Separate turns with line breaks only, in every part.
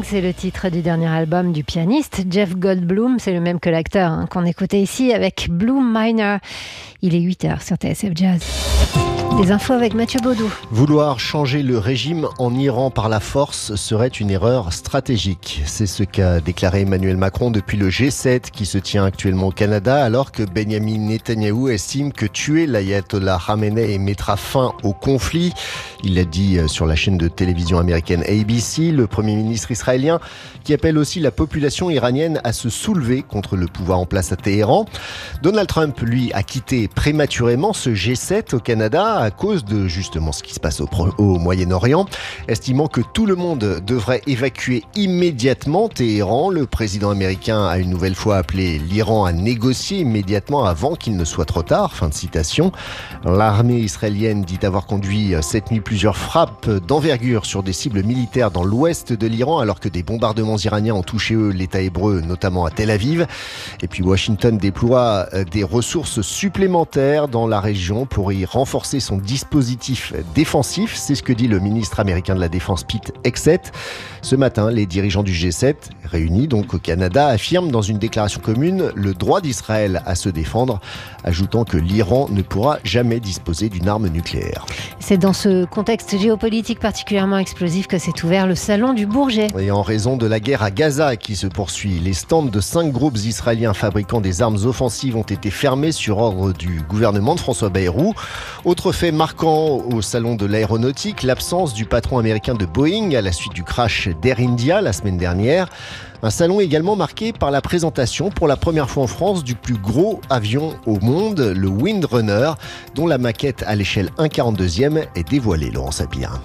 c'est le titre du dernier album du pianiste Jeff Goldblum. C'est le même que l'acteur qu'on écoutait ici avec Blue Miner. Il est 8h sur TSF Jazz. Des infos avec Mathieu Baudou.
Vouloir changer le régime en Iran par la force serait une erreur stratégique. C'est ce qu'a déclaré Emmanuel Macron depuis le G7 qui se tient actuellement au Canada, alors que Benyamin Netanyahou estime que tuer l'ayatollah Khamenei mettra fin au conflit. Il l'a dit sur la chaîne de télévision américaine ABC, le Premier ministre israélien qui appelle aussi la population iranienne à se soulever contre le pouvoir en place à Téhéran. Donald Trump, lui, a quitté prématurément ce G7 au Canada à cause de justement ce qui se passe au Moyen-Orient, estimant que tout le monde devrait évacuer immédiatement Téhéran. Le président américain a une nouvelle fois appelé l'Iran à négocier immédiatement avant qu'il ne soit trop tard. Fin de citation. L'armée israélienne dit avoir conduit cette nuit plusieurs frappes d'envergure sur des cibles militaires dans l'ouest de l'Iran, alors que des bombardements iraniens ont touché l'État hébreu, notamment à Tel Aviv. Et puis Washington déploie des ressources supplémentaires dans la région pour y renforcer son dispositif défensif. C'est ce que dit le ministre américain de la Défense Pete Hegseth. Ce matin, les dirigeants du G7, réunis donc au Canada, affirment dans une déclaration commune le droit d'Israël à se défendre, ajoutant que l'Iran ne pourra jamais disposer d'une arme nucléaire.
C'est dans ce contexte géopolitique particulièrement explosif que s'est ouvert le salon du Bourget.
Et en raison de la guerre à Gaza qui se poursuit, les stands de 5 groupes israéliens fabriquant des armes offensives ont été fermés sur ordre du gouvernement de François Bayrou. Autre fait marquant au salon de l'aéronautique, l'absence du patron américain de Boeing à la suite du crash d'Air India la semaine dernière. Un salon également marqué par la présentation pour la première fois en France du plus gros avion au monde, le Windrunner, dont la maquette à l'échelle 1/42e est dévoilée, Laurent Sapir.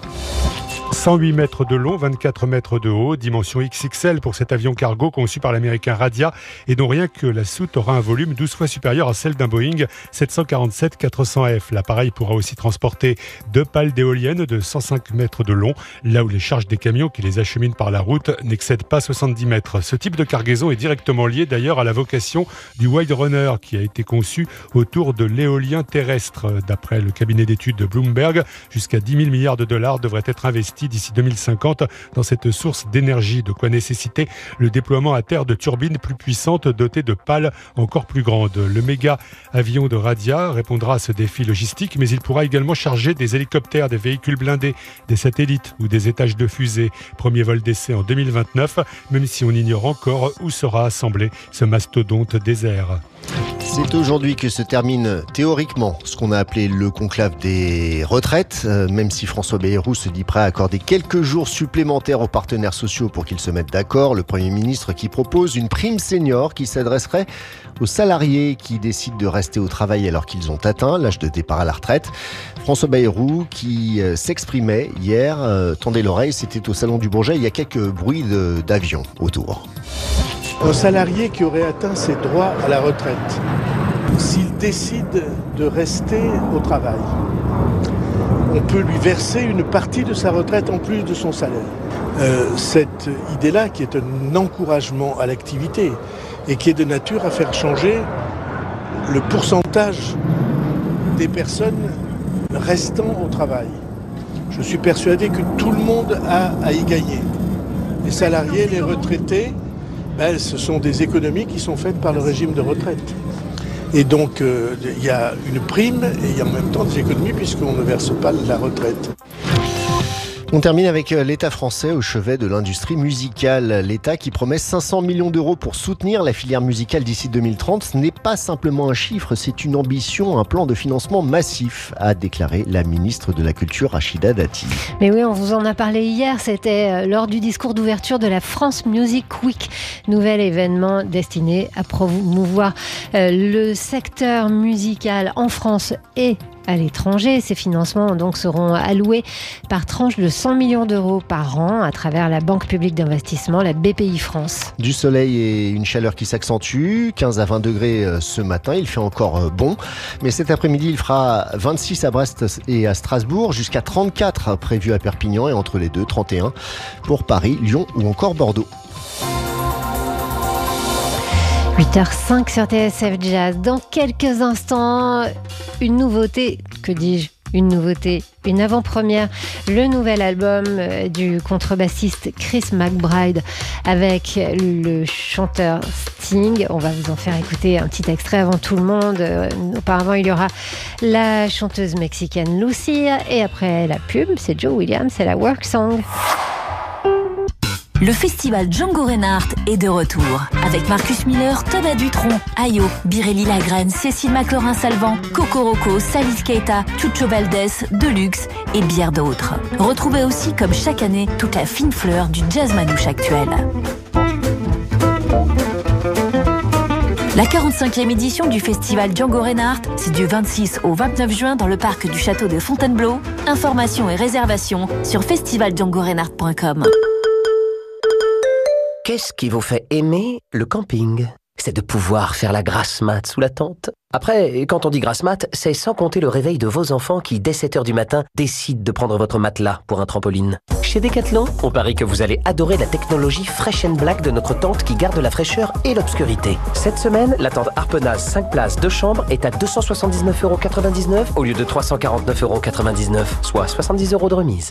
108 mètres de long, 24 mètres de haut, dimension XXL pour cet avion cargo conçu par l'américain Radia et dont rien que la soute aura un volume 12 fois supérieur à celle d'un Boeing 747-400F. L'appareil pourra aussi transporter 2 pales d'éoliennes de 105 mètres de long, là où les charges des camions qui les acheminent par la route n'excèdent pas 70 mètres. Ce type de cargaison est directement lié d'ailleurs à la vocation du Windrunner qui a été conçu autour de l'éolien terrestre. D'après le cabinet d'études de Bloomberg, jusqu'à 10 000 milliards de dollars devraient être investis d'ici 2050 dans cette source d'énergie, de quoi nécessiter le déploiement à terre de turbines plus puissantes dotées de pales encore plus grandes. Le méga avion de Radia répondra à ce défi logistique, mais il pourra également charger des hélicoptères, des véhicules blindés, des satellites ou des étages de fusée. Premier vol d'essai en 2029, même si on ignore encore où sera assemblé ce mastodonte désert.
C'est aujourd'hui que se termine théoriquement ce qu'on a appelé le conclave des retraites, même si François Bayrou se dit prêt à accorder quelques jours supplémentaires aux partenaires sociaux pour qu'ils se mettent d'accord. Le Premier ministre qui propose une prime senior qui s'adresserait aux salariés qui décident de rester au travail alors qu'ils ont atteint l'âge de départ à la retraite. François Bayrou qui s'exprimait hier, tendez l'oreille, c'était au Salon du Bourget, il y a quelques bruits d'avions autour.
Un salarié qui aurait atteint ses droits à la retraite, s'il décide de rester au travail, on peut lui verser une partie de sa retraite en plus de son salaire. Cette idée-là, qui est un encouragement à l'activité et qui est de nature à faire changer le pourcentage des personnes restant au travail. Je suis persuadé que tout le monde a à y gagner. Les salariés, les retraités, ce sont des économies qui sont faites par le régime de retraite. Et donc, il y a une prime et il y a en même temps des économies puisqu'on ne verse pas la retraite.
On termine avec l'État français au chevet de l'industrie musicale. L'État qui promet 500 millions d'euros pour soutenir la filière musicale d'ici 2030. Ce n'est pas simplement un chiffre, c'est une ambition, un plan de financement massif, a déclaré la ministre de la Culture Rachida Dati.
Mais oui, on vous en a parlé hier, c'était lors du discours d'ouverture de la France Music Week, nouvel événement destiné à promouvoir le secteur musical en France et à l'étranger. Ces financements donc seront alloués par tranche de 100 millions d'euros par an à travers la Banque publique d'investissement, la BPI France.
Du soleil et une chaleur qui s'accentue, 15 à 20 degrés ce matin, il fait encore bon. Mais cet après-midi, il fera 26 à Brest et à Strasbourg, jusqu'à 34 prévus à Perpignan et entre les deux, 31 pour Paris, Lyon ou encore Bordeaux.
8h05 sur TSF Jazz. Dans quelques instants, une nouveauté, que dis-je, une nouveauté, une avant-première, le nouvel album du contrebassiste Chris McBride avec le chanteur Sting. On va vous en faire écouter un petit extrait avant tout le monde. Auparavant, il y aura la chanteuse mexicaine Lucia et après la pub, c'est Joe Williams, c'est la Work Song.
Le festival Django Reinhardt est de retour avec Marcus Miller, Thomas Dutronc, Ayo, Birelli Lagrène, Cécile McLaurin-Salvant, Coco Rocco, Salif Keita, Chucho Valdés, Deluxe et bien d'autres. Retrouvez aussi, comme chaque année, toute la fine fleur du jazz manouche actuel. La 45e édition du festival Django Reinhardt, c'est du 26 au 29 juin dans le parc du château de Fontainebleau. Informations et réservations sur festivaldjangoreinhardt.com.
Qu'est-ce qui vous fait aimer le camping ? C'est de pouvoir faire la grasse mat sous la tente. Après, quand on dit grasse mat, c'est sans compter le réveil de vos enfants qui, dès 7h du matin, décident de prendre votre matelas pour un trampoline. Chez Decathlon, on parie que vous allez adorer la technologie Fresh & Black de notre tente qui garde la fraîcheur et l'obscurité. Cette semaine, la tente Harpenaz 5 places 2 chambres est à 279,99 € au lieu de 349,99 €, soit 70 € de remise.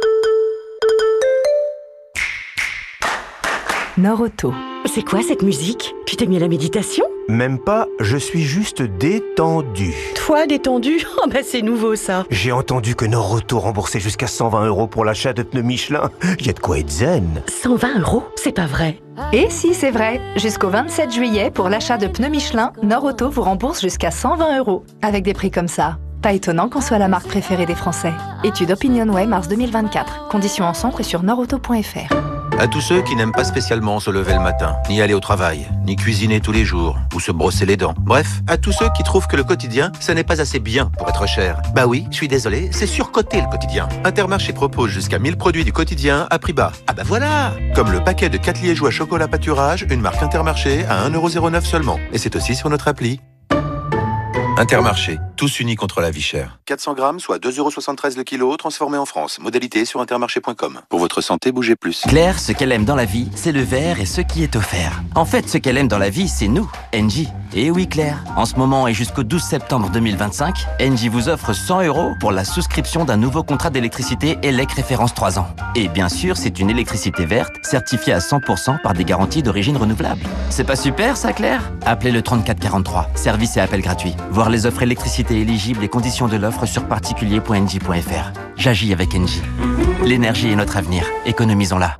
Nord-Auto. C'est quoi cette musique ? Tu t'es mis à la méditation ?
Même pas, je suis juste détendu.
Toi, détendu ? Oh bah c'est nouveau ça.
J'ai entendu que Nord-Auto remboursait jusqu'à 120 € pour l'achat de pneus Michelin. Y a de quoi être zen.
120 €? C'est pas vrai.
Et si, c'est vrai. Jusqu'au 27 juillet, pour l'achat de pneus Michelin, Nord-Auto vous rembourse jusqu'à 120 €. Avec des prix comme ça. Pas étonnant qu'on soit la marque préférée des Français. Étude OpinionWay, mars 2024. Conditions en centre et sur nordauto.fr.
À tous ceux qui n'aiment pas spécialement se lever le matin, ni aller au travail, ni cuisiner tous les jours, ou se brosser les dents. Bref, à tous ceux qui trouvent que le quotidien, ça n'est pas assez bien pour être cher. Bah oui, je suis désolé, c'est surcoté le quotidien. Intermarché propose jusqu'à 1000 produits du quotidien à prix bas. Ah bah voilà! Comme le paquet de 4 liégeois chocolat pâturage, une marque Intermarché à 1,09 € seulement. Et c'est aussi sur notre appli. Intermarché, tous unis contre la vie chère. 400 grammes, soit 2,73 € le kilo, transformé en France. Modalité sur intermarché.com. Pour votre santé, bougez plus.
Claire, ce qu'elle aime dans la vie, c'est le verre et ce qui est offert. En fait, ce qu'elle aime dans la vie, c'est nous, Engie. Et oui, Claire, en ce moment et jusqu'au 12 septembre 2025, Engie vous offre 100 € pour la souscription d'un nouveau contrat d'électricité ELEC référence 3 ans. Et bien sûr, c'est une électricité verte, certifiée à 100% par des garanties d'origine renouvelable. C'est pas super, ça, Claire ? Appelez le 3443, service et appel gratuit. Voir les offres électricité éligibles et conditions de l'offre sur particulier.engie.fr. J'agis avec Engie. L'énergie est notre avenir. Économisons-la.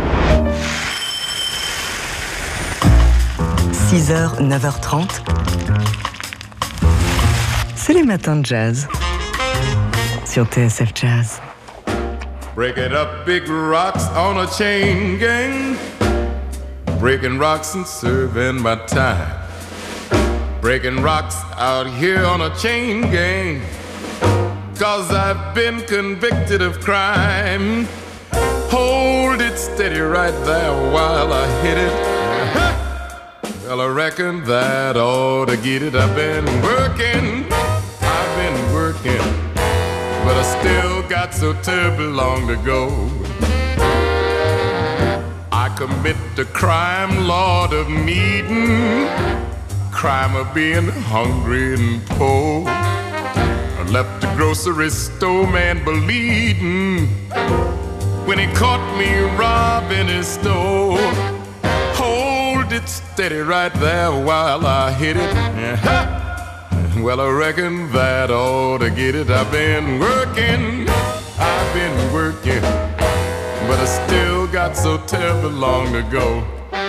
6h, 9h30. C'est les matins de jazz. Sur TSF Jazz.
Breaking up big rocks on a chain gang. Breaking rocks and serving my time. Breaking rocks out here on a chain gang. 'Cause I've been convicted of crime. Hold it steady right there while I hit it. Well, I reckon that ought to get it. I've been working, but I still got so terribly long to go. I commit the crime, Lord, of needing, crime of being hungry and poor. I left the grocery store man bleeding when he caught me robbing his store. Hold it steady right there while I hit it. Well, I reckon that ought to get it. I've been working, but I still got so terribly long to go.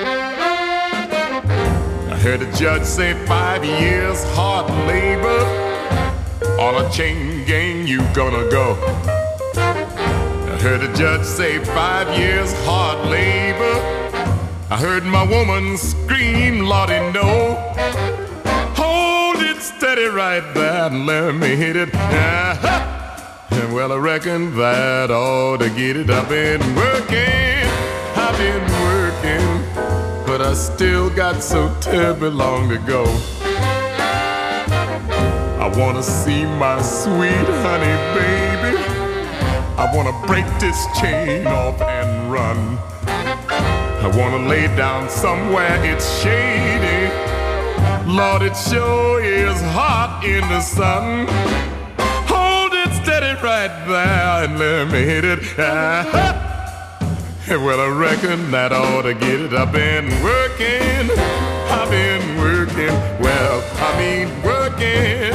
I heard the judge say 5 years hard labor. On a chain gang you gonna go. I heard the judge say 5 years hard labor. I heard my woman scream, Lordy, no. Hold it steady right there and let me hit it. Well, I reckon that ought to get it. I've been working, but I still got so terribly long to go. I wanna see my sweet honey baby. I wanna break this chain off and run. I wanna lay down somewhere it's shady. Lord, it sure is hot in the sun. Hold it steady right there and let me hit it. Well, I reckon that I ought to get it. I've been working, well, I mean working,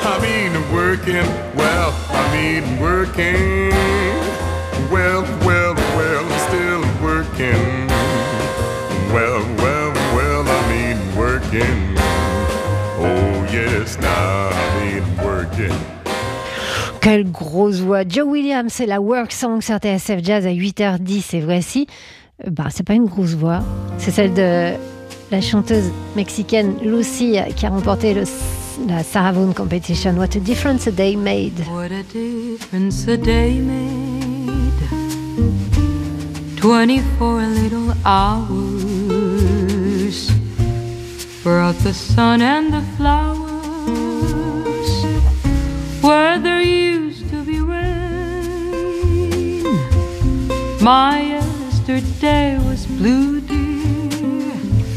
well, I mean working, well, I'm still working, well, I mean working, oh yes, now I mean working.
Quelle grosse voix. Joe Williams, c'est la Work Song sur TSF Jazz à 8h10. Et voici, c'est pas une grosse voix, c'est celle de la chanteuse mexicaine Lucia qui a remporté la Sarah Vaughan Competition. What a difference a day made.
What a difference a day made. 24 little hours brought the sun and the flowers where there used to be rain. My yesterday was blue, dear.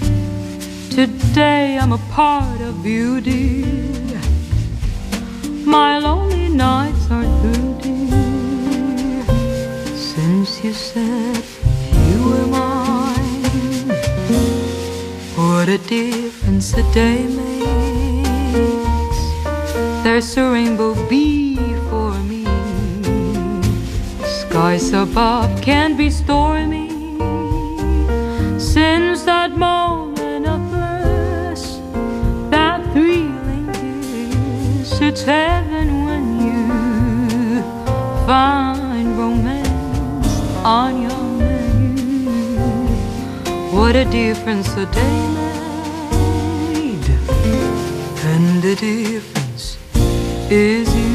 Today I'm a part of you, dear. My lonely nights are through, dear, since you said you were mine. What a difference a day makes. There's a rainbow before me. Skies above can be stormy. Since that moment of bliss, that thrilling kiss, it's heaven when you find romance on your menu. What a difference a day made, and the difference is you.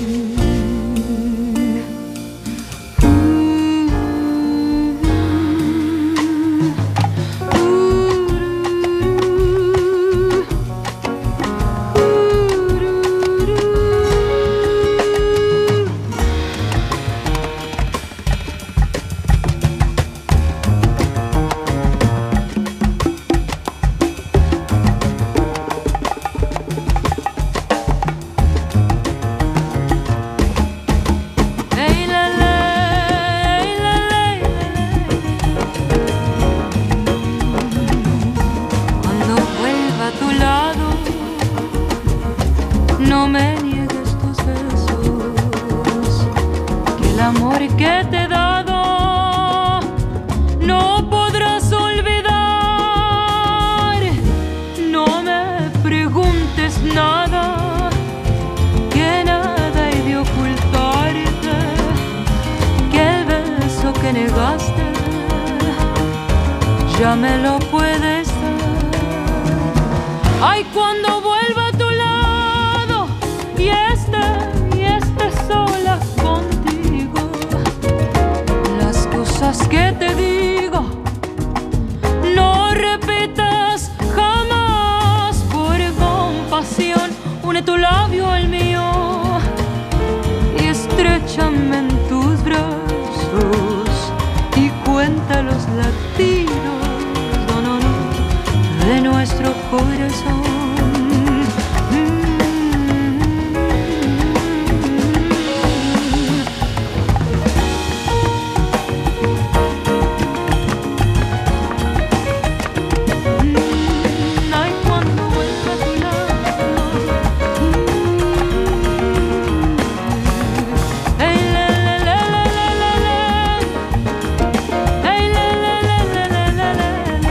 Ya me lo puedes dar. Ay, cuando vuelva a tu lado y esté sola contigo, las cosas que te digo no repitas jamás. Por compasión, une tu labio al mío y estrechame en tus brazos y cuenta los latidos de nuestro corazón. Ay, cuando vuelva a tu lado. Hey, la, la, la, la, la, la. Hey, la, la, la, la, la, la, la.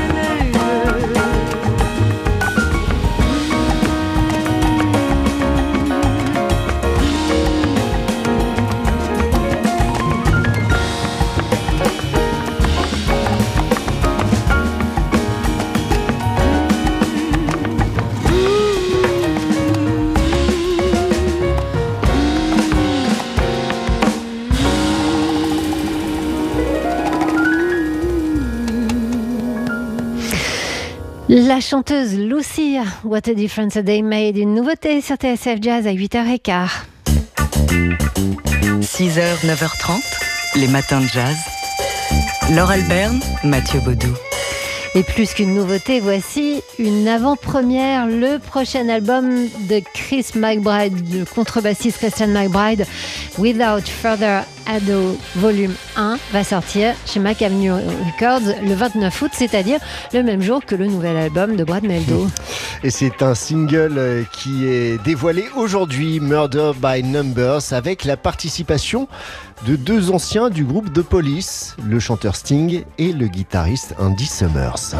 La chanteuse Lucia, What a Difference a Day Made, une nouveauté sur TSF Jazz à 8h15.
6h, 9h30, les matins de jazz. Laure Alberne, Mathieu Baudou.
Et plus qu'une nouveauté, voici une avant-première. Le prochain album de Chris McBride, le contrebassiste Christian McBride, Without Further Ado Volume 1, va sortir chez Mac Avenue Records le 29 août, c'est-à-dire le même jour que le nouvel album de Brad Mehldau.
Et c'est un single qui est dévoilé aujourd'hui, Murder by Numbers, avec la participation de deux anciens du groupe The Police, le chanteur Sting et le guitariste Andy Summers.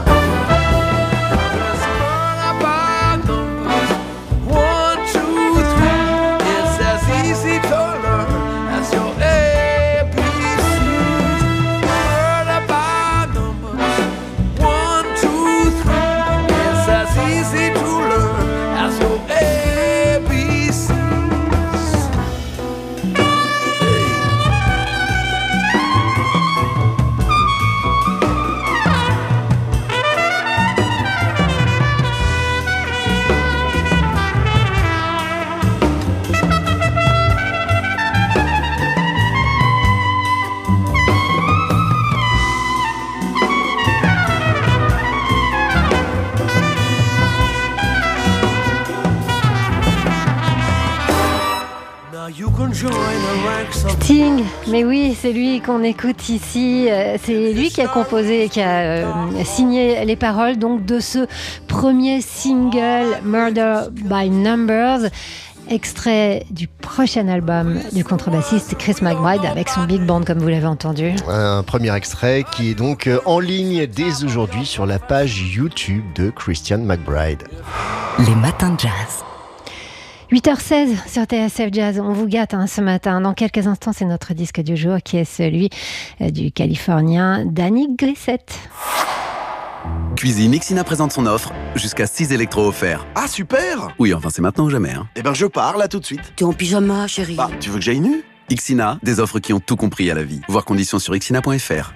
Sting, mais oui, c'est lui qu'on écoute ici. C'est lui qui a composé, qui a signé les paroles donc de ce premier single Murder by Numbers, extrait du prochain album du contrebassiste Chris McBride avec son big band comme vous l'avez entendu. Un premier extrait qui est donc en ligne dès aujourd'hui sur la page YouTube de Christian McBride.
Les matins de jazz.
8h16 sur TSF Jazz, on vous gâte ce matin. Dans quelques instants, c'est notre disque du jour qui est celui du Californien Danny Grissett.
Cuisine, Ixina présente son offre, jusqu'à 6 électros offerts.
Ah super!
Oui, enfin c'est maintenant ou jamais.
Eh ben je pars là tout de suite.
T'es en pyjama, chérie.
Bah, tu veux que j'aille nu?
Ixina, des offres qui ont tout compris à la vie. Voir conditions sur ixina.fr.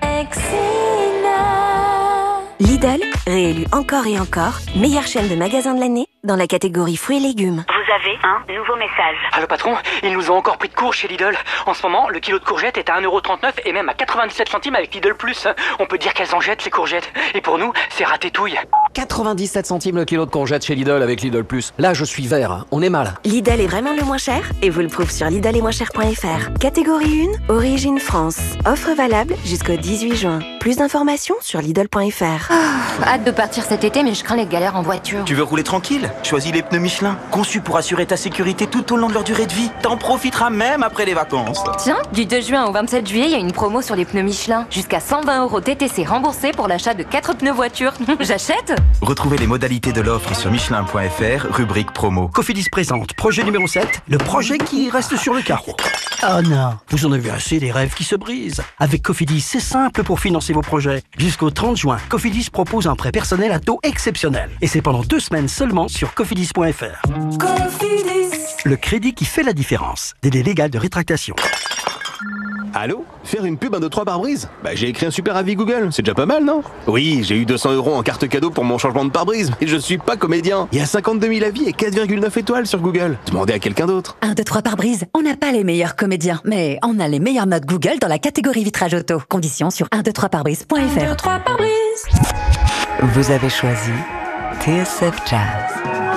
Lidl, réélu encore et encore, meilleure chaîne de magasins de l'année dans la catégorie fruits et légumes.
Vous avez un nouveau message.
Allô patron, ils nous ont encore pris de court chez Lidl. En ce moment, le kilo de courgettes est à 1,39€ et même à 97 centimes avec Lidl Plus. On peut dire qu'elles en jettent ces courgettes. Et pour nous, c'est ratétouille.
97 centimes le kilo de courgettes chez Lidl avec Lidl Plus. Là, je suis vert, on est mal.
Lidl est vraiment le moins cher et vous le prouve sur lidl-et-moins-cher.fr. Catégorie 1, origine France. Offre valable jusqu'au 18 juin. Plus d'informations sur lidl.fr.
Hâte de partir cet été, mais je crains les galères en voiture.
Tu veux rouler tranquille? Choisis les pneus Michelin, conçus pour assurer ta sécurité tout au long de leur durée de vie. T'en profiteras même après les vacances.
Tiens, du 2 juin au 27 juillet, il y a une promo sur les pneus Michelin. Jusqu'à 120€ TTC remboursés pour l'achat de 4 pneus voiture. J'achète?
Retrouvez les modalités de l'offre sur Michelin.fr, rubrique promo.
Cofidis présente projet numéro 7, le projet qui reste sur le carreau. Oh non, vous en avez assez des rêves qui se brisent. Avec Cofidis, c'est simple pour financer vos projets. Jusqu'au 30 juin, Cofidis propose un prêt personnel à taux exceptionnel. Et c'est pendant 2 semaines seulement sur cofidis.fr. Cofidis. Le crédit qui fait la différence. Délai légal de rétractation.
Allô? Faire une pub 1, 2, 3 pare-brise? Bah j'ai écrit un super avis Google, c'est déjà pas mal, non? Oui, j'ai eu 200€ en carte cadeau pour mon changement de pare-brise, et je suis pas comédien. Il y a 52 000 avis et 4,9 étoiles sur Google. Demandez à quelqu'un d'autre.
1, 2, 3 pare-brise, on n'a pas les meilleurs comédiens, mais on a les meilleures notes Google dans la catégorie vitrage auto. Conditions sur 123parbrise.fr. 1, 2, 3 pare-brise.
Vous avez choisi TSF Jazz.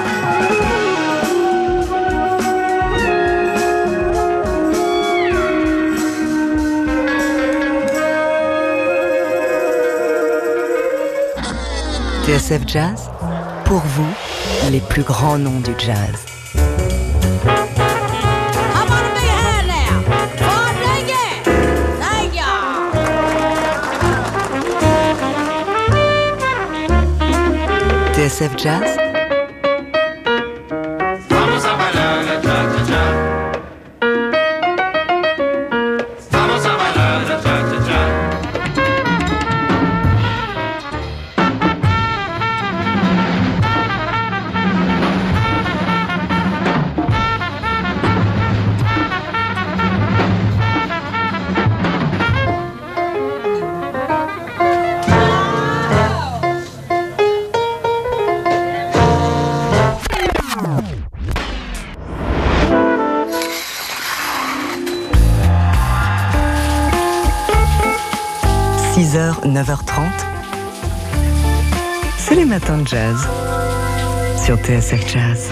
TSF Jazz, pour vous, les plus grands noms du jazz. TSF Jazz. Tous les matins de jazz sur TSF Jazz.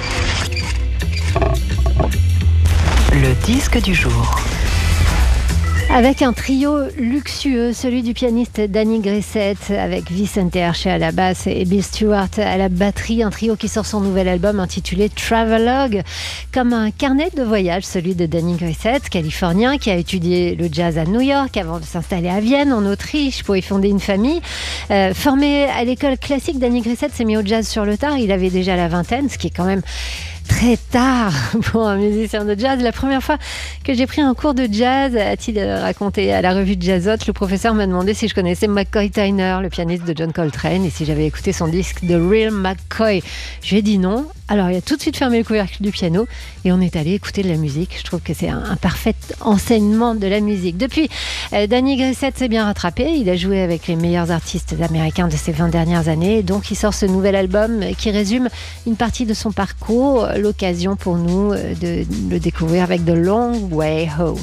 Le disque du jour.
Avec un trio luxueux, celui du pianiste Danny Grissett avec Vicente Arce à la basse et Bill Stewart à la batterie, un trio qui sort son nouvel album intitulé Travelogue, comme un carnet de voyage, celui de Danny Grissett, californien, qui a étudié le jazz à New York avant de s'installer à Vienne, en Autriche, pour y fonder une famille. Formé à l'école classique, Danny Grissett s'est mis au jazz sur le tard, il avait déjà la vingtaine, ce qui est quand même très tard pour un musicien de jazz. La première fois que j'ai pris un cours de jazz, a-t-il raconté à la revue de Jazzotte, le professeur m'a demandé si je connaissais McCoy Tyner, le pianiste de John Coltrane, et si j'avais écouté son disque The Real McCoy. J'ai dit non. Alors il a tout de suite fermé le couvercle du piano et on est allé écouter de la musique. Je trouve que c'est un parfait enseignement de la musique. Depuis, Danny Grissett s'est bien rattrapé. Il a joué avec les meilleurs artistes américains de ces 20 dernières années. Donc il sort ce nouvel album qui résume une partie de son parcours. L'occasion pour nous de le découvrir avec The Long Way Home.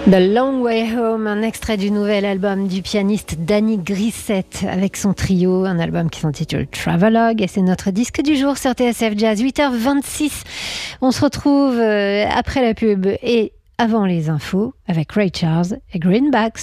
The Long Way Home, un extrait du nouvel album du pianiste Danny Grissett avec son trio, un album qui s'intitule Travelogue et c'est notre disque du jour sur TSF Jazz, 8h26. On se retrouve après la pub et avant les infos avec Ray Charles et Greenbacks.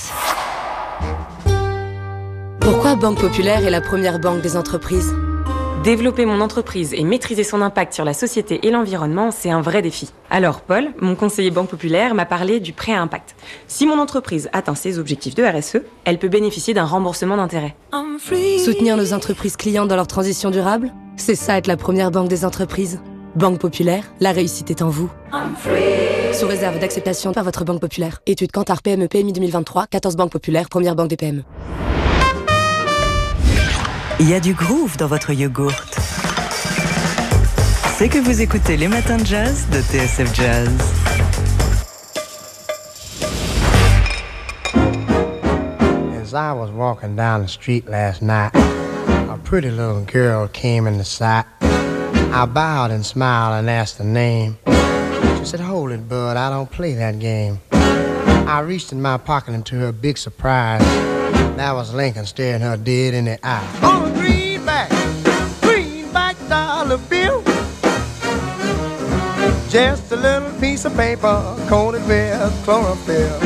Pourquoi Banque Populaire est la première banque des entreprises ?
Développer mon entreprise et maîtriser son impact sur la société et l'environnement, c'est un vrai défi. Alors Paul, mon conseiller Banque Populaire, m'a parlé du prêt à impact. Si mon entreprise atteint ses objectifs de RSE, elle peut bénéficier d'un remboursement d'intérêt.
Soutenir nos entreprises clientes dans leur transition durable ? C'est ça être la première banque des entreprises. Banque Populaire, la réussite est en vous. Sous réserve d'acceptation par votre Banque Populaire. Étude Kantar PME PMI 2023, 14 banques populaires, première banque des PME.
Il y a du groove dans votre yogourt. C'est que vous écoutez les matins de jazz de TSF Jazz.
As I was walking down the street last night, a pretty little girl came into sight. I bowed and smiled and asked her name. She said, "Hold it, bud, I don't play that game." I reached in my pocket and to her big surprise, that was Lincoln staring her dead in the eye. On a greenback dollar bill, just a little piece of paper coated with chlorophyll.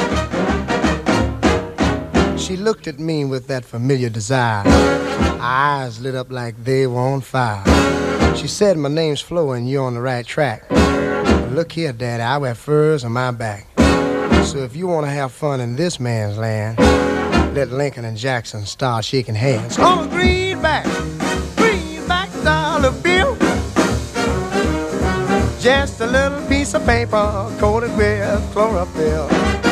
She looked at me with that familiar desire. Her eyes lit up like they were on fire. She said, "My name's Flo and you're on the right track. But look here, Daddy, I wear furs on my back. So if you want to have fun in this man's land, let Lincoln and Jackson start shaking hands." On a greenback dollar bill, just a little piece of paper coated with chlorophyll.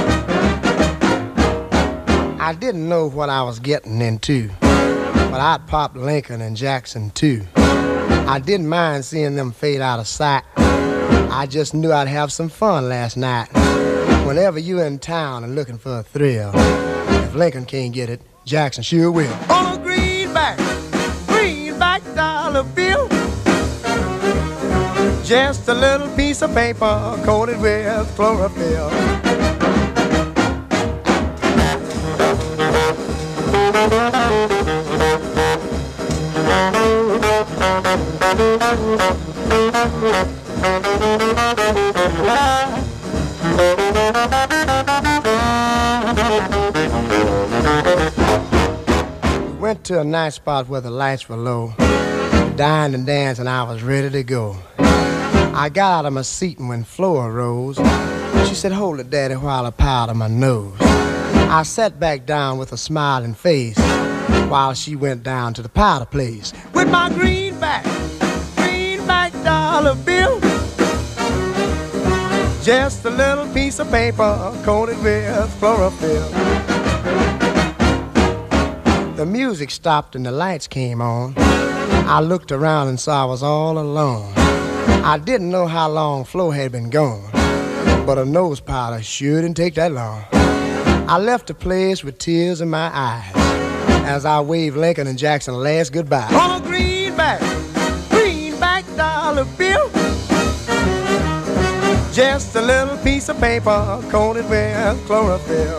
I didn't know what I was getting into, but I'd pop Lincoln and Jackson too. I didn't mind seeing them fade out of sight. I just knew I'd have some fun last night. Whenever you're in town and looking for a thrill, if Lincoln can't get it, Jackson sure will. On a greenback dollar bill, just a little piece of paper coated with chlorophyll. We went to a nice spot where the lights were low. We dined and danced and I was ready to go. I got out of my seat and when Flo arose, she said, "Hold it, Daddy, while I powder my nose." I sat back down with a smiling face while she went down to the powder place with my greenback dollar bill, just a little piece of paper coated with chlorophyll. The music stopped and the lights came on. I looked around and saw I was all alone. I didn't know how long Flo had been gone, but a nose powder sure didn't take that long. I left the place with tears in my eyes as I waved Lincoln and Jackson last goodbye. On a greenback dollar bill, just a little piece of paper coated with chlorophyll.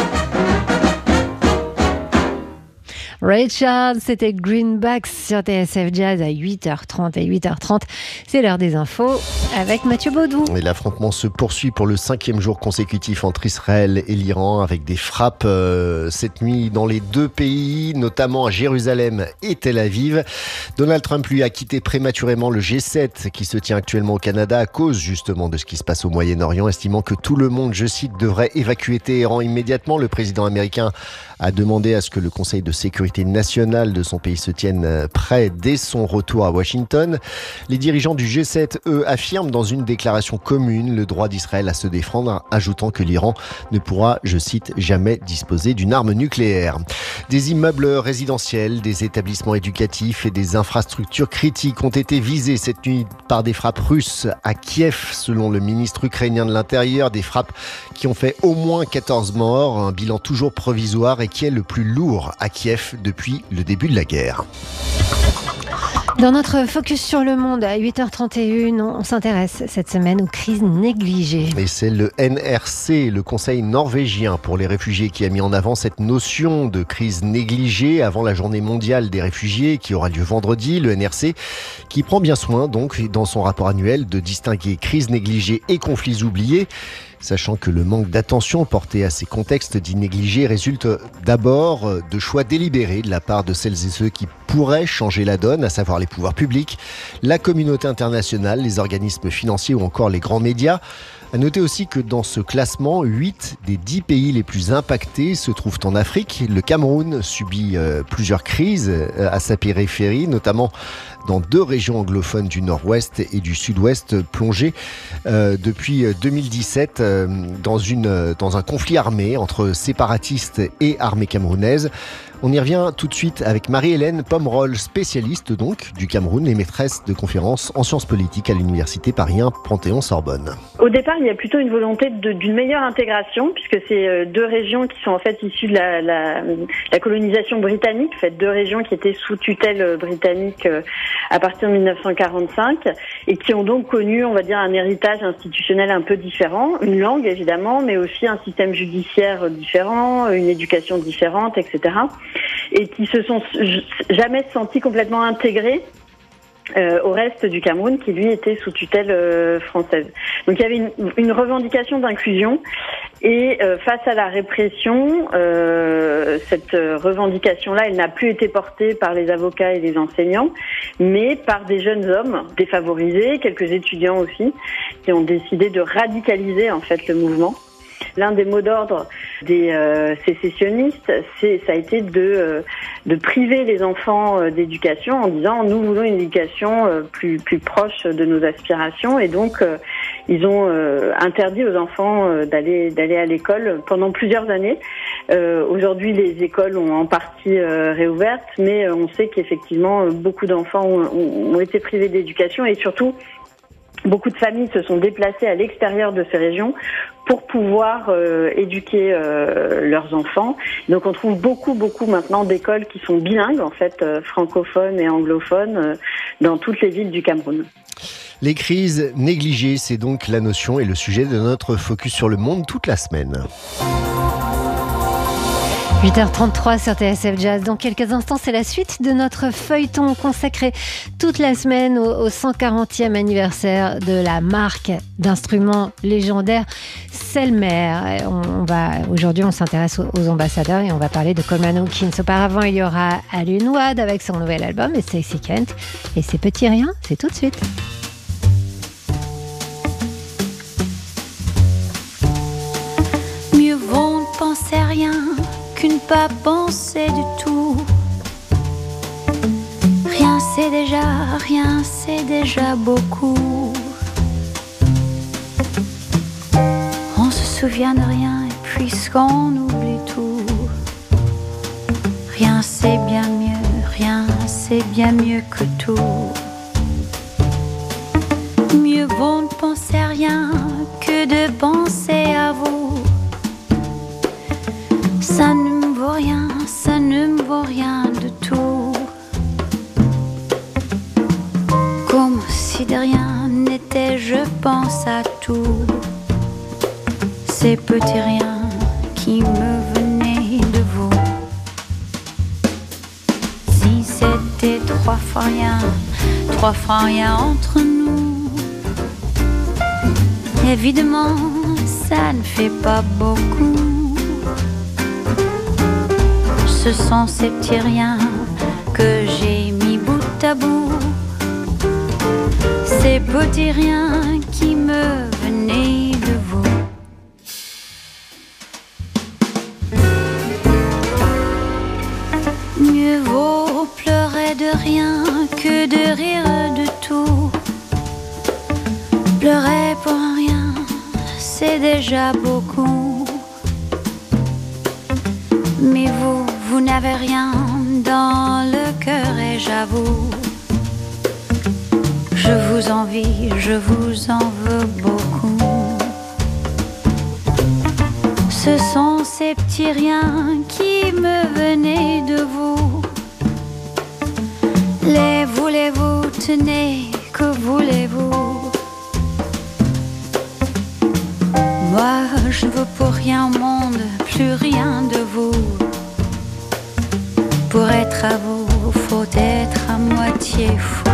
Ray Charles, c'était Greenbacks sur TSF Jazz à 8h30 et 8h30. C'est l'heure des infos avec Mathieu Baudou.
Et l'affrontement se poursuit pour le 5e jour consécutif entre Israël et l'Iran avec des frappes cette nuit dans les deux pays, notamment à Jérusalem et Tel Aviv. Donald Trump, lui, a quitté prématurément le G7 qui se tient actuellement au Canada à cause justement de ce qui se passe au Moyen-Orient, estimant que tout le monde, je cite, devrait évacuer Téhéran immédiatement. Le président américain a demandé à ce que le Conseil de sécurité nationale de son pays se tienne prêt dès son retour à Washington. Les dirigeants du G7, eux, affirment dans une déclaration commune le droit d'Israël à se défendre, ajoutant que l'Iran ne pourra, je cite, jamais disposer d'une arme nucléaire. Des immeubles résidentiels, des établissements éducatifs et des infrastructures critiques ont été visés cette nuit par des frappes russes à Kiev, selon le ministre ukrainien de l'Intérieur. Des frappes qui ont fait au moins 14 morts, un bilan toujours provisoire et qui est le plus lourd à Kiev depuis le début de la guerre.
Dans notre focus sur le monde à 8h31, on s'intéresse cette semaine aux crises négligées.
Et c'est le NRC, le Conseil norvégien pour les réfugiés, qui a mis en avant cette notion de crise négligée avant la journée mondiale des réfugiés qui aura lieu vendredi. Le NRC qui prend bien soin, donc, dans son rapport annuel, de distinguer crise négligée et conflits oubliés. Sachant que le manque d'attention porté à ces contextes dits négligés résulte d'abord de choix délibérés de la part de celles et ceux qui pourraient changer la donne, à savoir les pouvoirs publics, la communauté internationale, les organismes financiers ou encore les grands médias. À noter aussi que dans ce classement, 8 des 10 pays les plus impactés se trouvent en Afrique. Le Cameroun subit plusieurs crises à sa périphérie, notamment dans 2 régions anglophones du nord-ouest et du sud-ouest plongées depuis 2017 dans un conflit armé entre séparatistes et armée camerounaise. On y revient tout de suite avec Marie-Hélène Pomerol, spécialiste donc du Cameroun et maîtresse de conférences en sciences politiques à l'université Paris 1 Panthéon-Sorbonne.
Au départ, il y a plutôt une volonté d'une meilleure intégration, puisque c'est 2 régions qui sont en fait issues de la colonisation britannique, en fait 2 régions qui étaient sous tutelle britannique à partir de 1945 et qui ont donc connu, on va dire, un héritage institutionnel un peu différent, une langue évidemment, mais aussi un système judiciaire différent, une éducation différente, etc. Et qui se sont jamais sentis complètement intégrés au reste du Cameroun qui lui était sous tutelle française. Donc il y avait une revendication d'inclusion et face à la répression, cette revendication-là, elle n'a plus été portée par les avocats et les enseignants, mais par des jeunes hommes défavorisés, quelques étudiants aussi, qui ont décidé de radicaliser en fait le mouvement. L'un des mots d'ordre des sécessionnistes, ça a été de priver les enfants d'éducation en disant nous voulons une éducation plus proche de nos aspirations, et donc ils ont interdit aux enfants d'aller à l'école pendant plusieurs années. Aujourd'hui, les écoles ont en partie réouvertes, mais on sait qu'effectivement beaucoup d'enfants ont été privés d'éducation, et surtout beaucoup de familles se sont déplacées à l'extérieur de ces régions pour pouvoir éduquer leurs enfants. Donc on trouve beaucoup maintenant d'écoles qui sont bilingues, en fait, francophones et anglophones, dans toutes les villes du Cameroun.
Les crises négligées, c'est donc la notion et le sujet de notre focus sur le monde toute la semaine.
8h33 sur TSF Jazz. Dans quelques instants, c'est la suite de notre feuilleton consacré toute la semaine au 140e anniversaire de la marque d'instruments légendaire Selmer. Aujourd'hui, on s'intéresse aux ambassadeurs et on va parler de Coleman Hawkins. Auparavant, il y aura Alun Wad avec son nouvel album et Stacey Kent. Et c'est Petit Rien, c'est tout de suite.
Mieux vaut ne penser rien qu'une pas penser du tout. Rien c'est déjà beaucoup. On se souvient de rien et puisqu'on oublie tout. Rien c'est bien mieux que tout. Mieux vaut ne penser rien que de penser à vous. Ça ne me vaut rien de tout. Comme si de rien n'était, je pense à tout. Ces petits riens qui me venaient de vous. Si c'était 3 fois rien entre nous. Évidemment, ça ne fait pas beaucoup. Ce sont ces petits riens que j'ai mis bout à bout. Ces petits riens qui me venaient de vous. Mieux vaut pleurer de rien que de rire de tout. Pleurer pour rien, c'est déjà beaucoup. Mais vous n'avez rien dans le cœur et j'avoue, je vous envie, je vous en veux beaucoup. Ce sont ces petits riens qui me venaient de vous. Les voulez-vous? tenez, que voulez-vous? Moi, je ne veux pour rien au monde, plus rien de vous. Pour être à vous, faut être à moitié fou.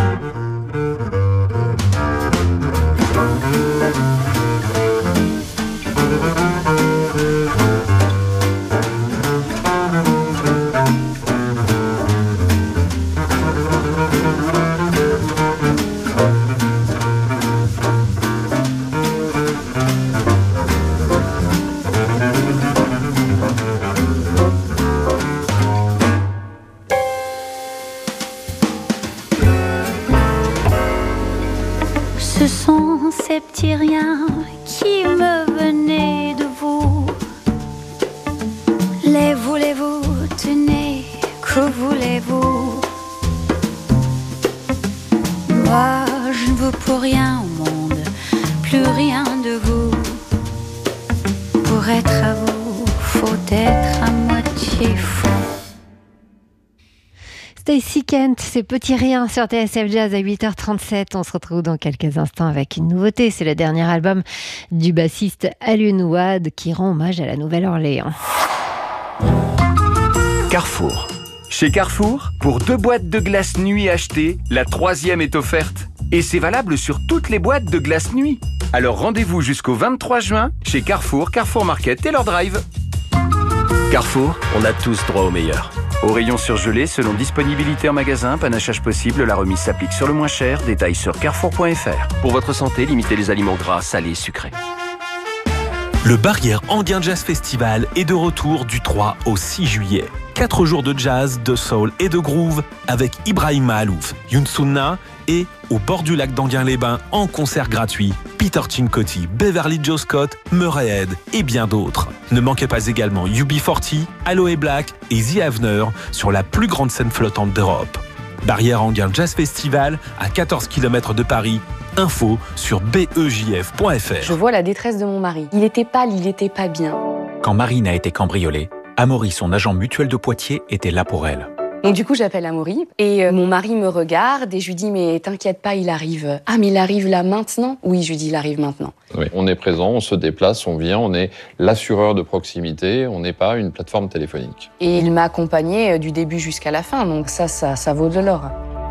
Ce sont ces petits riens qui me venaient de vous. Les voulez-vous, tenez, que voulez-vous? Moi, je ne veux pour rien au monde, plus rien de vous. Pour être à vous, faut être à moitié fou.
Stacey Kent, ces petits riens sur TSF Jazz à 8h37. On se retrouve dans quelques instants avec une nouveauté. C'est le dernier album du bassiste Alun Wade qui rend hommage à la Nouvelle-Orléans.
Carrefour. Chez Carrefour, pour 2 boîtes de glace nuit achetées, la 3e est offerte. Et c'est valable sur toutes les boîtes de glace nuit. Alors rendez-vous jusqu'au 23 juin chez Carrefour, Carrefour Market et leur drive. Carrefour, on a tous droit au meilleur. Au rayon surgelé, selon disponibilité en magasin, panachage possible, la remise s'applique sur le moins cher. Détails sur carrefour.fr. Pour votre santé, limitez les aliments gras, salés, sucrés.
Le Barrière Anguin Jazz Festival est de retour du 3 au 6 juillet. 4 jours de jazz, de soul et de groove avec Ibrahim Mahalouf, Younsouna et, au bord du lac d'Anguin-les-Bains, en concert gratuit, Peter Cincotti, Beverly Joe Scott, Murray Head et bien d'autres. Ne manquez pas également UB40, Aloe Black et The Avener sur la plus grande scène flottante d'Europe. Barrière Anguin Jazz Festival à 14 km de Paris. Info sur bejf.fr.
Je vois la détresse de mon mari. Il était pâle, il était pas bien.
Quand Marine a été cambriolée, Amaury, son agent mutuel de Poitiers, était là pour elle.
Donc du coup, j'appelle Amaury et mon mari me regarde et je lui dis « Mais t'inquiète pas, il arrive. » « Ah, mais il arrive là maintenant ?» Oui, je lui dis « Il arrive maintenant. »
Oui, on est présent, on se déplace, on vient, on est l'assureur de proximité, on n'est pas une plateforme téléphonique.
Et il m'a accompagné du début jusqu'à la fin, donc ça vaut de l'or.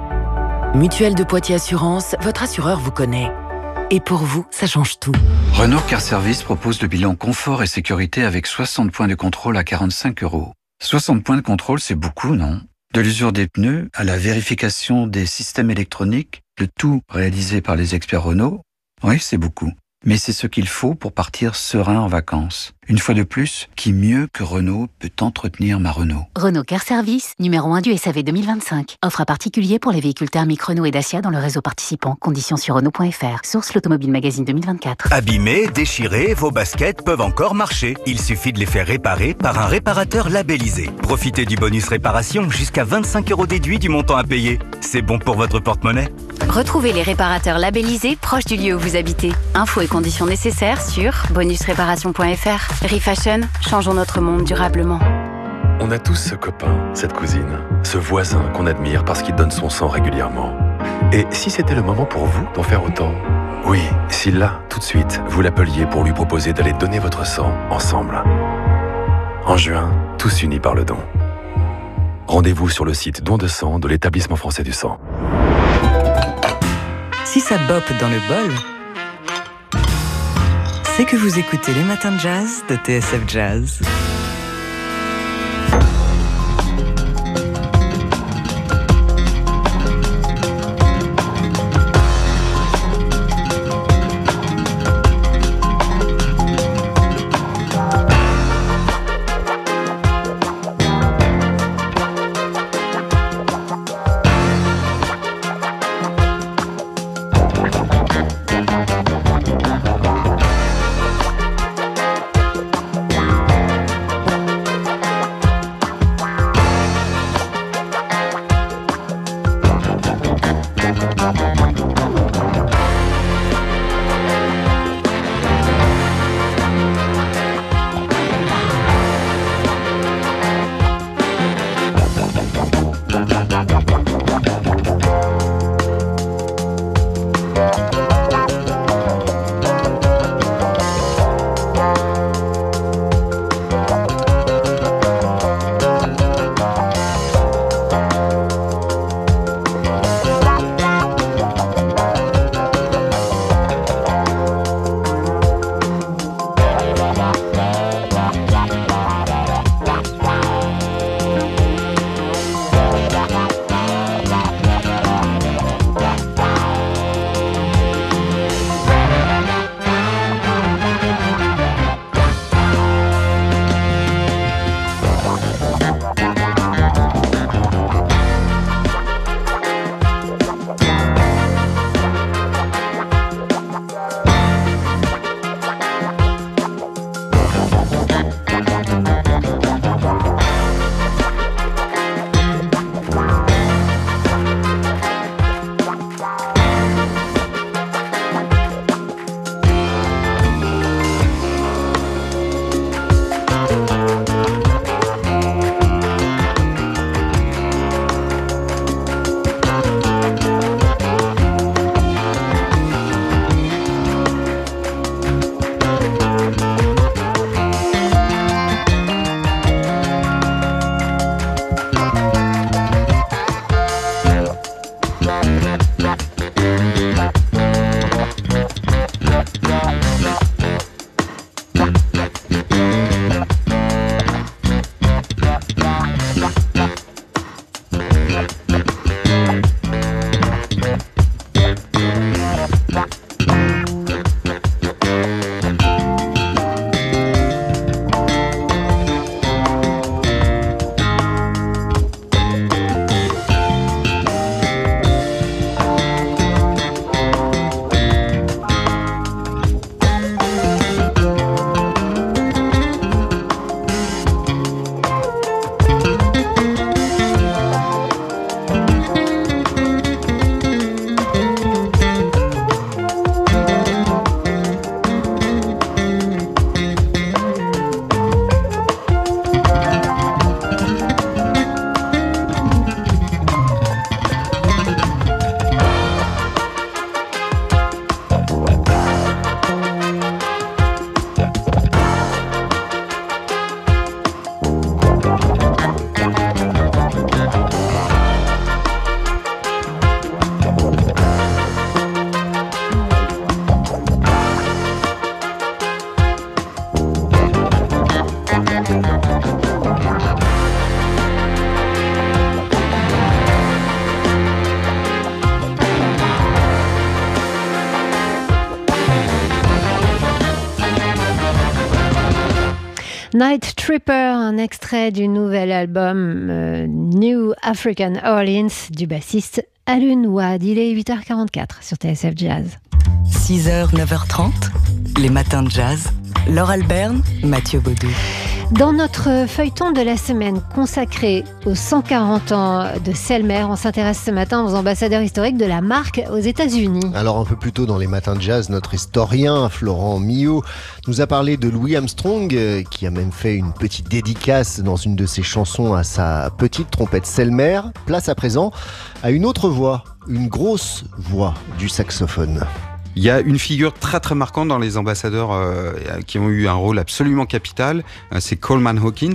Mutuelle de Poitiers Assurance, votre assureur vous connaît. Et pour vous, ça change tout.
Renault Car Service propose le bilan confort et sécurité avec 60 points de contrôle à 45 €. 60 points de contrôle, c'est beaucoup, non? De l'usure des pneus à la vérification des systèmes électroniques, le tout réalisé par les experts Renault, oui, c'est beaucoup. Mais c'est ce qu'il faut pour partir serein en vacances. Une fois de plus, qui mieux que Renault peut entretenir ma Renault?
Renault Car Service, numéro 1 du SAV 2025. Offre à particulier pour les véhicules thermiques Renault et Dacia dans le réseau participant. Conditions sur Renault.fr. Source l'Automobile Magazine 2024.
Abîmés, déchirés, vos baskets peuvent encore marcher. Il suffit de les faire réparer par un réparateur labellisé. Profitez du bonus réparation jusqu'à 25 € déduit du montant à payer. C'est bon pour votre porte-monnaie.
Retrouvez les réparateurs labellisés proches du lieu où vous habitez. Infos et conditions nécessaires sur bonusréparation.fr. Refashion, changeons notre monde durablement.
On a tous ce copain, cette cousine, ce voisin qu'on admire parce qu'il donne son sang régulièrement. Et si c'était le moment pour vous d'en faire autant? Oui, si là, tout de suite, vous l'appeliez pour lui proposer d'aller donner votre sang ensemble. En juin, tous unis par le don. Rendez-vous sur le site Don de sang de l'Établissement français du sang.
Si ça boppe dans le bol, c'est que vous écoutez les matins de jazz de TSF Jazz.
Night Tripper, un extrait du nouvel album New African Orleans du bassiste Alun Wad. Il est 8h44 sur TSF Jazz.
6h, 9h30, les matins de jazz. Laure Alberne, Mathieu Baudou.
Dans notre feuilleton de la semaine consacré aux 140 ans de Selmer, on s'intéresse ce matin aux ambassadeurs historiques de la marque aux États-Unis.
Alors un peu plus tôt dans les matins de jazz, notre historien Florent Millot nous a parlé de Louis Armstrong, qui a même fait une petite dédicace dans une de ses chansons à sa petite trompette Selmer. Place à présent à une autre voix, une grosse voix du saxophone.
Il y a une figure très très marquante dans les ambassadeurs qui ont eu un rôle absolument capital, c'est Coleman Hawkins,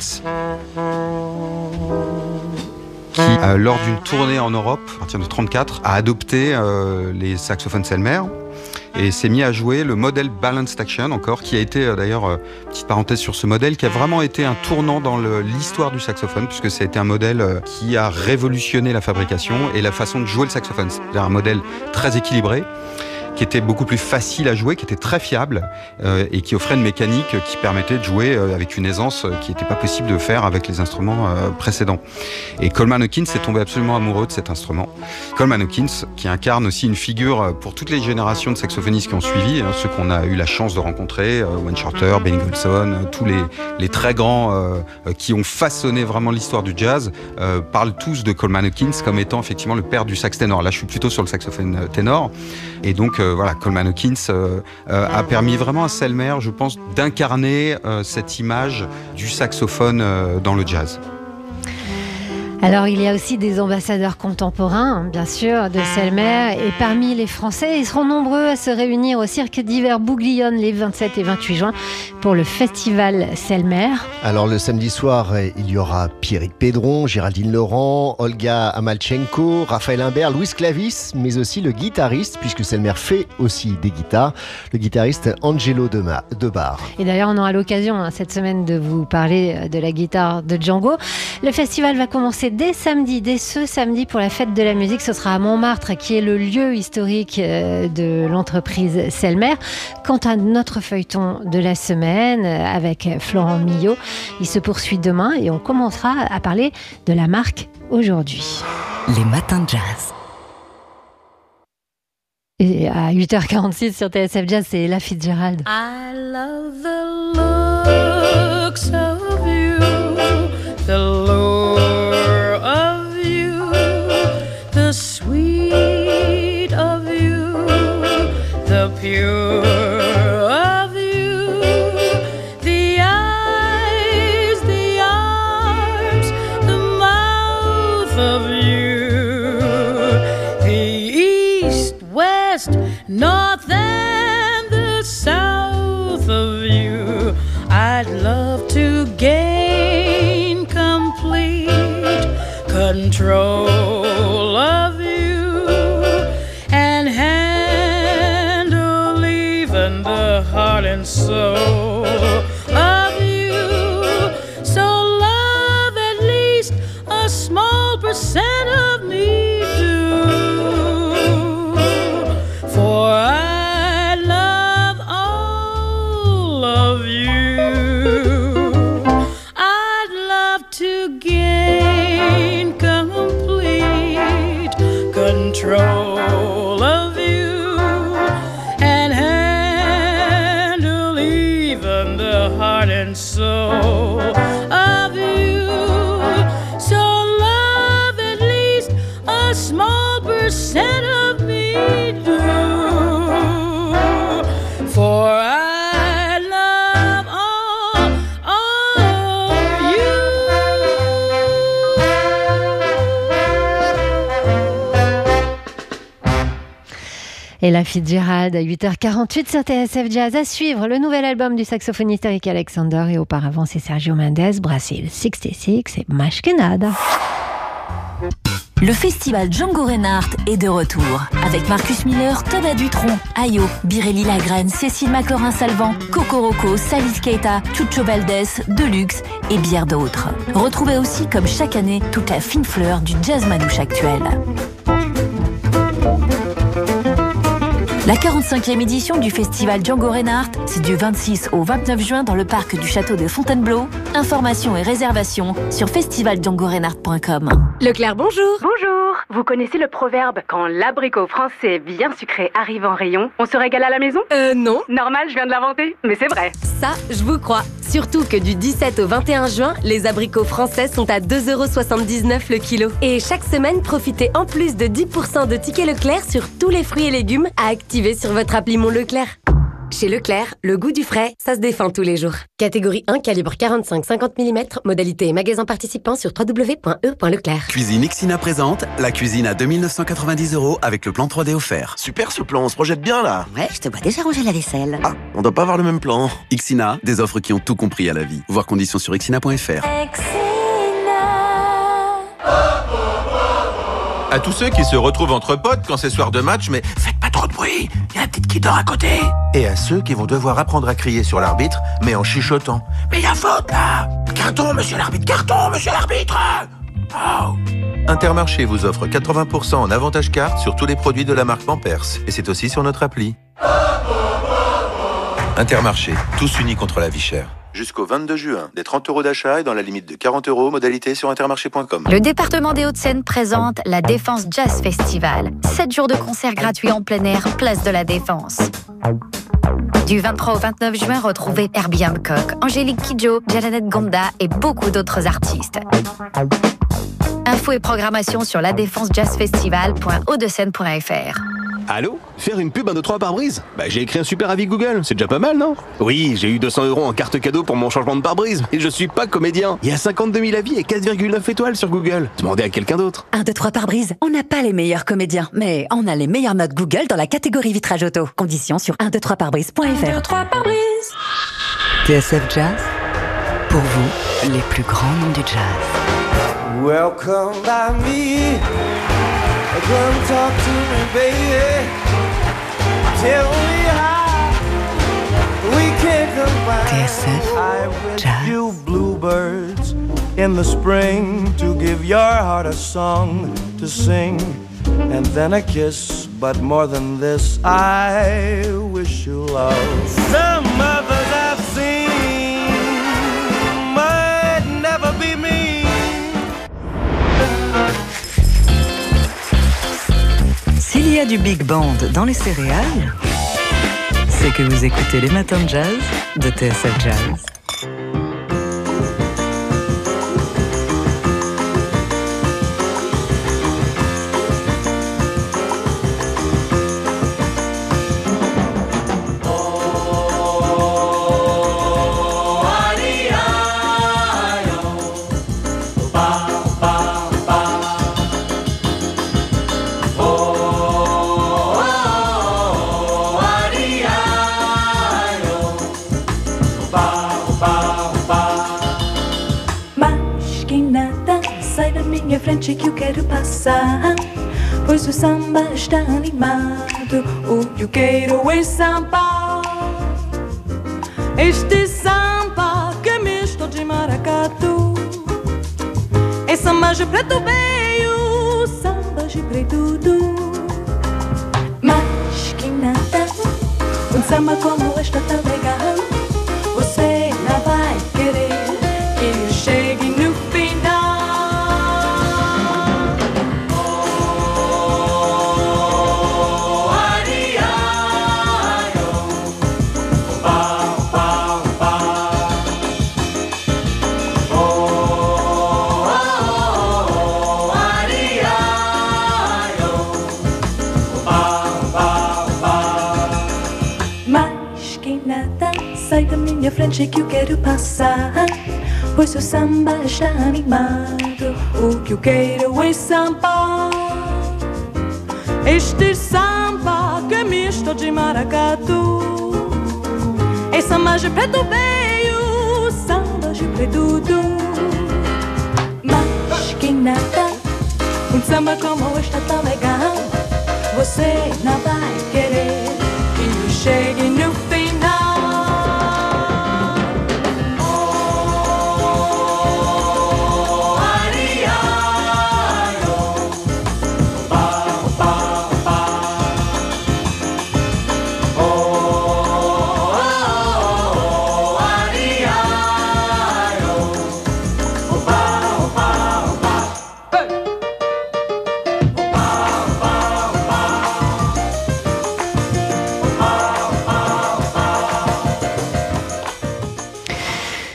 qui lors d'une tournée en Europe, à partir de 1934, a adopté les saxophones Selmer et s'est mis à jouer le modèle Balanced Action encore, qui a été d'ailleurs, petite parenthèse sur ce modèle, qui a vraiment été un tournant dans l'histoire du saxophone, puisque ça a été un modèle qui a révolutionné la fabrication et la façon de jouer le saxophone. C'est un modèle très équilibré, qui était beaucoup plus facile à jouer, qui était très fiable et qui offrait une mécanique qui permettait de jouer avec une aisance qui n'était pas possible de faire avec les instruments précédents. Et Coleman Hawkins est tombé absolument amoureux de cet instrument. Coleman Hawkins, qui incarne aussi une figure pour toutes les générations de saxophonistes qui ont suivi, ceux qu'on a eu la chance de rencontrer, Wayne Shorter, Benny Golson, tous les très grands qui ont façonné vraiment l'histoire du jazz, parlent tous de Coleman Hawkins comme étant effectivement le père du sax ténor. Là, je suis plutôt sur le saxophone ténor. Et donc, voilà, Coleman Hawkins a permis vraiment à Selmer, je pense, d'incarner cette image du saxophone dans le jazz.
Alors, il y a aussi des ambassadeurs contemporains, bien sûr, de Selmer. Et parmi les Français, ils seront nombreux à se réunir au Cirque d'hiver Bouglione les 27 et 28 juin pour le festival Selmer.
Alors, le samedi soir, il y aura Pierrick Pédron, Géraldine Laurent, Olga Amalchenko, Raphaël Imbert, Louis Clavis, mais aussi le guitariste, puisque Selmer fait aussi des guitares, le guitariste Angelo Debar.
Et d'ailleurs, on aura l'occasion cette semaine de vous parler de la guitare de Django. Le festival va commencer dès ce samedi pour la fête de la musique. Ce sera à Montmartre, qui est le lieu historique de l'entreprise Selmer. Quant à notre feuilleton de la semaine avec Florent Millot, il se poursuit demain et on commencera à parler de la marque aujourd'hui.
Les matins de jazz.
Et à 8h46 sur TSF Jazz, c'est Ella Fitzgerald.
I love the looks of you, the lure of you, the sweet of you, the pure of you, the eyes, the arms, the mouth of you, the east, west, north and the south of you. I'd love to gain complete control of you and handle even the heart and soul of you. So love at least a small percent of me do. For I love all of you. I'd love to gain complete control of you and handle even the heart and soul of you. So love at least a small percent of me do. For I love all of you.
Ella Fitzgerald à 8h48 sur TSF Jazz. À suivre le nouvel album du saxophoniste Eric Alexander et auparavant c'est Sergio Mendes, Brasil 66 et Mais Que Nada.
Le festival Django Reinhardt est de retour avec Marcus Miller, Thomas Dutronc, Ayo, Birelli Lagrène, Cécile Maclorin-Salvant, Coco Rocco, Salis Keita, Chucho Valdés, Deluxe et bien d'autres. Retrouvez aussi comme chaque année toute la fine fleur du jazz manouche actuel. La 45e édition du festival Django Reinhardt, c'est du 26 au 29 juin dans le parc du château de Fontainebleau. Informations et réservations sur festivaldjangoreinhardt.com.
Leclerc, bonjour. Bonjour. Vous connaissez le proverbe « Quand l'abricot français bien sucré arrive en rayon, on se régale à la maison »
Non.
Normal, je viens de l'inventer, mais c'est vrai.
Ça, je vous crois. Surtout que du 17 au 21 juin, les abricots français sont à 2,79 € le kilo. Et chaque semaine, profitez en plus de 10% de tickets Leclerc sur tous les fruits et légumes à activer sur votre appli Mon Leclerc. Chez Leclerc, le goût du frais, ça se défend tous les jours. Catégorie 1, calibre 45-50 mm, modalité et magasin participant sur www.e.leclerc.
Cuisine Ixina présente la cuisine à 2 990 € avec le plan 3D offert.
Super ce plan, on se projette bien là.
Ouais, je te vois déjà ranger la vaisselle.
Ah, on doit pas avoir le même plan.
Ixina, des offres qui ont tout compris à la vie. Voir conditions sur ixina.fr.
À tous ceux qui se retrouvent entre potes quand c'est soir de match, mais faites pas trop de bruit, il y a la petite qui dort à côté. Et à ceux qui vont devoir apprendre à crier sur l'arbitre, mais en chuchotant. Mais y a faute là. Carton, monsieur l'arbitre, carton, monsieur l'arbitre. Oh. Intermarché vous offre 80% en avantage carte sur tous les produits de la marque Pampers. Et c'est aussi sur notre appli. Intermarché, tous unis contre la vie chère. Jusqu'au 22 juin, des 30 € d'achat et dans la limite de 40 €, modalité sur intermarché.com.
Le département des Hauts-de-Seine présente la Défense Jazz Festival. 7 jours de concerts gratuits en plein air, place de la Défense. Du 23 au 29 juin, retrouvez Herbie Hancock, Angélique Kidjo, Janet Gonda et beaucoup d'autres artistes. Infos et programmation sur ladéfensejazzfestival.hautdesseine.fr.
Allô? Faire une pub 1, 2, 3 pare-brise? J'ai écrit un super avis Google, c'est déjà pas mal, non? Oui, j'ai eu 200 € en carte cadeau pour mon changement de pare-brise. Et je suis pas comédien. Il y a 52 000 avis et 4,9 étoiles sur Google. Demandez à quelqu'un d'autre.
1, 2, 3 pare-brise. On n'a pas les meilleurs comédiens, mais on a les meilleures notes Google dans la catégorie vitrage auto. Conditions sur 123parbrise.fr. 1, 2, 3 pare-brise.
TSF Jazz, pour vous, les plus grands noms du jazz.
Welcome by me. Come talk to me, baby. Tell me how we can combine.
TSF
I went
Jazz.
you bluebirds in the spring to give your heart a song to sing, and then a kiss. But more than this, I wish you love. Some others I've seen might never be me.
S'il y a du big band dans les céréales, c'est que vous écoutez les matins de jazz de TSF Jazz.
Frente que eu quero passar, pois o samba está animado. O que eu quero é samba, este samba que é misto de maracatu. É samba de preto veio, samba de preto tudo. Mas que nada, samba como esta tá legal. Você não vai querer que eu chegue no final. Minha frente que eu quero passar, pois o samba está animado. O que eu quero é samba, este samba que é misto de maracatu. É samba de preto veio, samba de preto tudo. Mas que nada, samba como esta tá legal. Você não vai querer que eu chegue no final.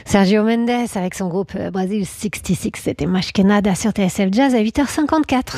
Sergio Mendes avec son groupe Brasil 66, c'était Mais Que Nada sur TSF Jazz à 8h54.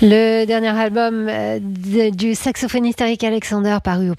Le dernier album du saxophoniste Eric Alexander paru au